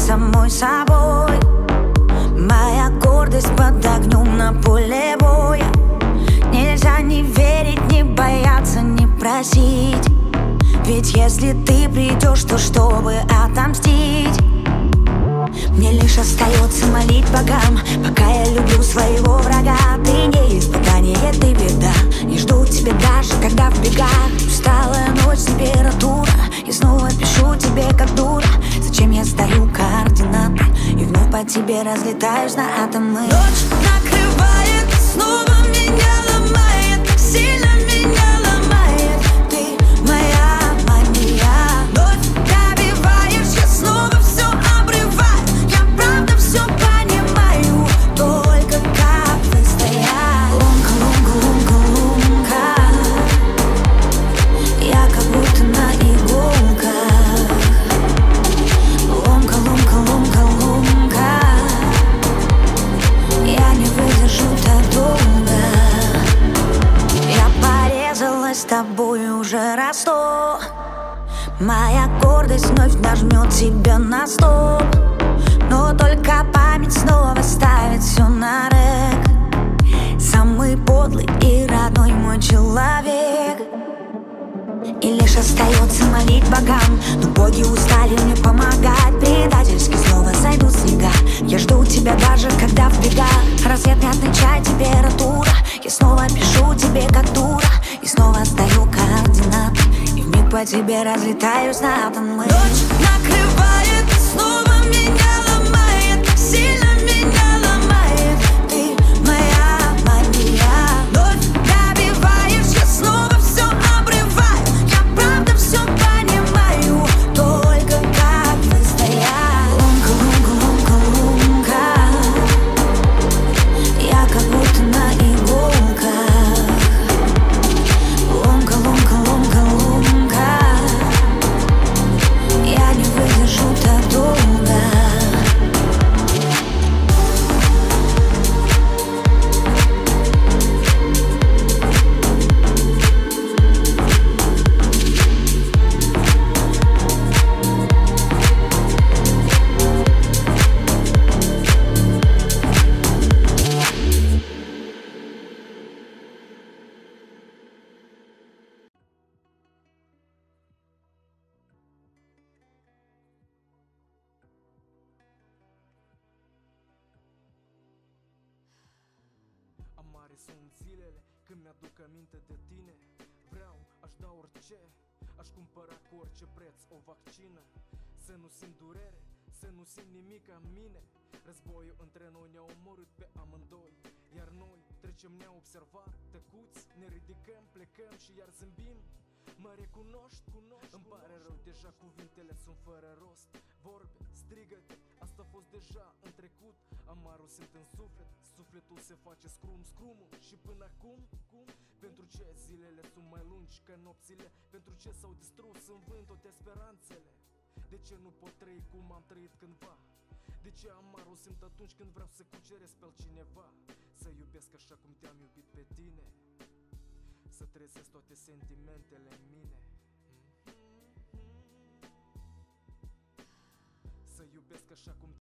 самой собой. Моя гордость под огнем на поле боя. Нельзя не верить, не бояться, не просить. Ведь если ты придешь, то чтобы отомстить, мне лишь остается молить богам, пока я люблю своего врага. Ты не испытание, ты беда. Не жду тебя даже, когда в бегах. Усталая ночь, температура. И снова пишу тебе, как дура. Зачем я сдаю координаты и вновь по тебе разлетаюсь на атомы. Ночь накрывает, снова меня ломает. Так сильно меня ломает. Ты моя мания. Вновь добиваешь, я снова все обрываю. Я правда все понимаю, только как выстоять. Ломка, ломка, ломка, ломка. Я как будто на иголках. Ломка, ломка, ломка, ломка. Я не выдержу так долго. Я порезалась с тобой уже раз 100. Моя гордость вновь нажмет тебя на стоп. Но только память снова ставит все на рэк. Самый подлый и родной мой человек. И лишь остается молить богам, но боги устали мне помогать. Предательски снова сойдут снега. Я жду тебя даже когда в бегах. Рассвет не отмечает температура. Я снова пишу тебе как дура. И снова сдаю координаты и вмиг по тебе разлетаюсь на атомы. Ночь накрывает, снова меня ломает. Так сильно меня ломает. Ты моя мания. Вновь добиваешь, я снова все обрываю. Я правда все понимаю, только как выстоять. Ломка, ломка, ломка, ломка. Я как будто на иголках. Ломка, ломка, ломка, ломка. Я не выдержу так долго. Amare sunt zilele când mi-aduc aminte de tine. Vreau, aș da orice, aș cumpăra cu orice preț o vaccină. Să nu simt durere, să nu simt nimic în mine. Războiul între noi ne-a omorât pe amândoi. Iar noi trecem neobservat, tăcuți, ne ridicăm, plecăm și iar zâmbim. Mă recunoști? Îmi pare rău, deja cuvintele sunt fără rost. Vorbe, strigăte, asta a fost deja în trecut. Amarul simt în suflet, sufletul se face scrum, scrumul. Și până acum, pentru ce zilele sunt mai lungi ca nopțile? Pentru ce s-au distrus în vânt toate speranțele? De ce nu pot trăi cum am trăit cândva? De ce amarul simt atunci când vreau să cuceresc pe altcineva? Să iubesc așa cum te-am iubit pe tine, să trezesc toate sentimentele în mine. Să iubesc așa cum